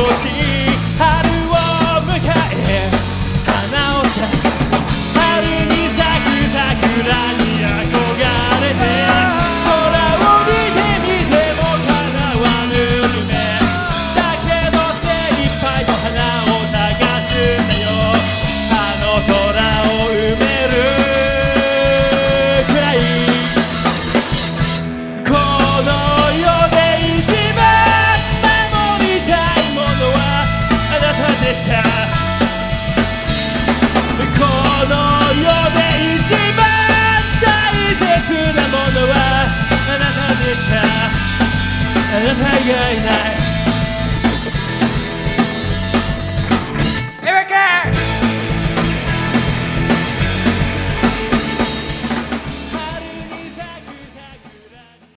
しい春を迎え花を咲く春に咲く桜に憧れて空を見てみても叶わぬ夢だけど精一杯の花を探すんだよあの空を埋めるくらいこの世で一番守りたいものはあなたでしたこの世で一番大切なものはあなたでしたあなたがいない